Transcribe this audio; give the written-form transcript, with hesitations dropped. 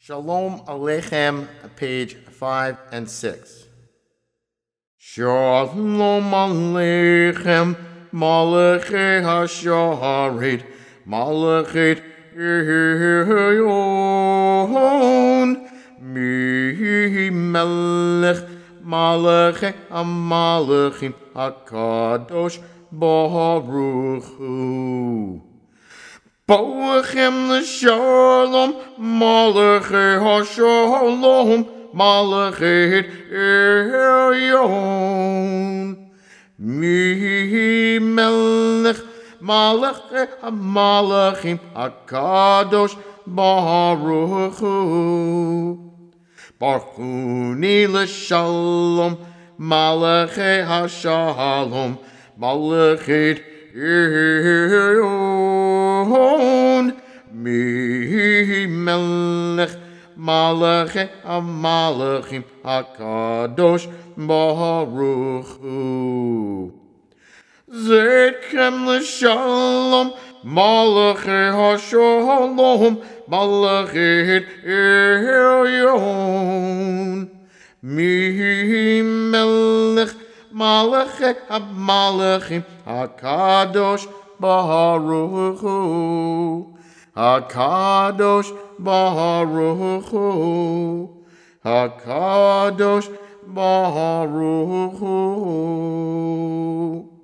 Shalom Aleichem, page 5 and 6. Shalom Aleichem, Malachei HaSharet, Malachei Yon, Mi Melech, Malachei HaMalachim, HaKadosh Baruch Hu. Boachem l'shalom, Malachei HaShalom, Malachei Elyon. Mi Melech, Malachei HaMalachim, HaKadosh Baruch Hu. Barchuni l'shalom, Malachei HaShalom, Malachei Elyon. Mi Melech, Malachei HaMalachim, HaKadosh Baruch Hu. Zedchem l'shalom, Malachei HaShalom, Malachei Elyon. Mi Melech, Malachei HaMalachim, HaKadosh Baruch Hu. HaKadosh Baruch Hu. HaKadosh Baruch Hu.